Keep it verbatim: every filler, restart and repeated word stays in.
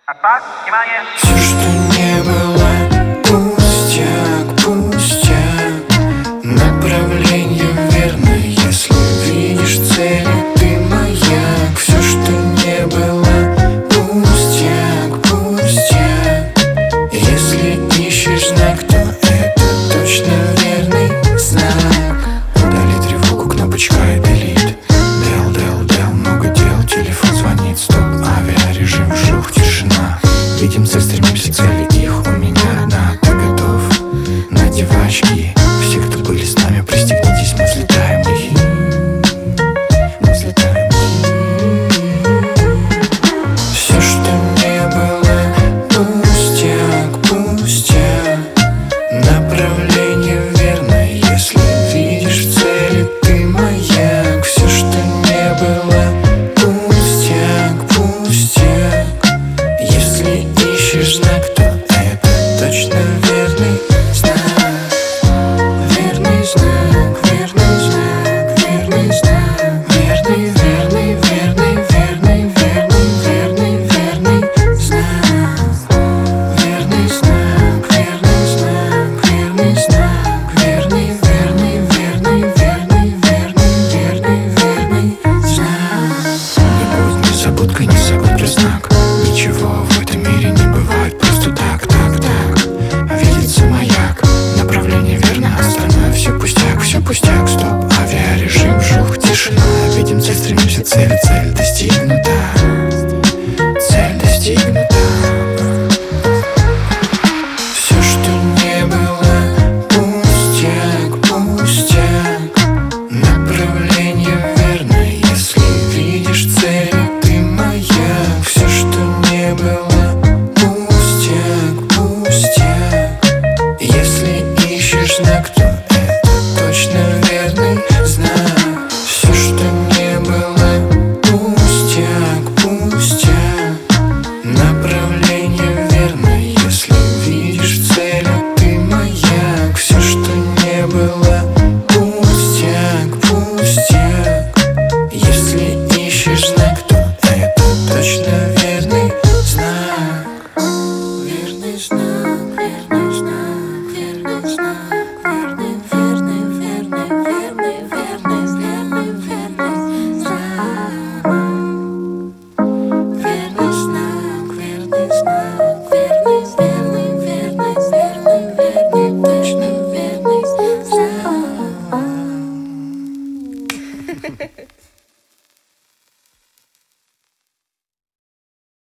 А так, внимание! Все, что не было, пустяк, пустяк. Направление верно, если видишь цель, ты маяк. Все, что не было, пустяк, пустяк. Если ищешь знак, то это точно верный знак. Удали тревогу, кнопочка и delete. Дел, дел, дел, много дел, телефон звонит, стоп, авиарежим, вжух, тишина. Видим цель, стремимся к цели и